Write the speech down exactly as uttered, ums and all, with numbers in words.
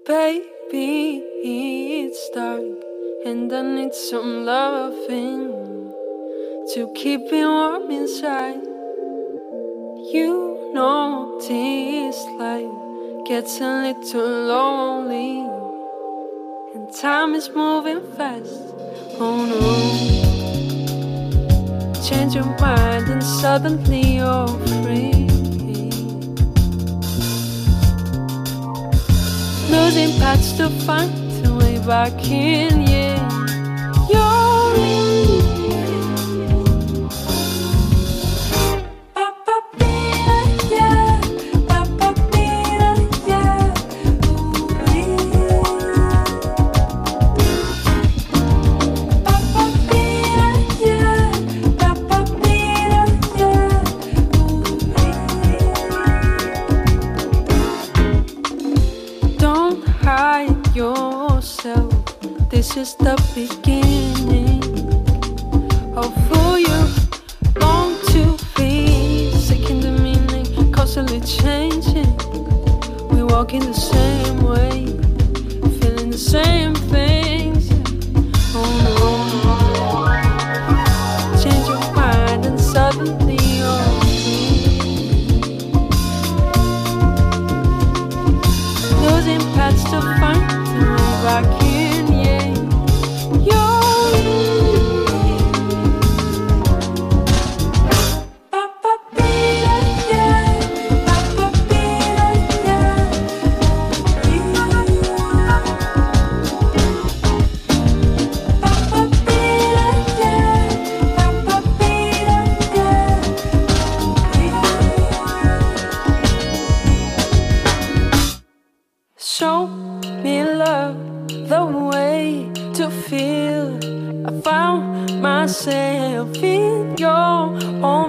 Baby, it's dark, and I need some loving to keep me warm inside. You know this life gets a little lonely, and time is moving fast. Oh no, change your mind and suddenly you're free. Losing paths to find the way back in, yeah. You're in. Yourself, this is the beginning of who you long to be. Seeking the meaning, constantly changing. We walk in the same way, feeling the same things. Oh no, change your mind and suddenly you're free. Losing paths to find back in, yeah. You're in. Ba-ba-dee-da, yeah. Ba-ba-dee-da, yeah. Ba-ba-dee-da, yeah. Ba-ba-dee-da, yeah. Show me love, the way to feel. I found myself in your arms.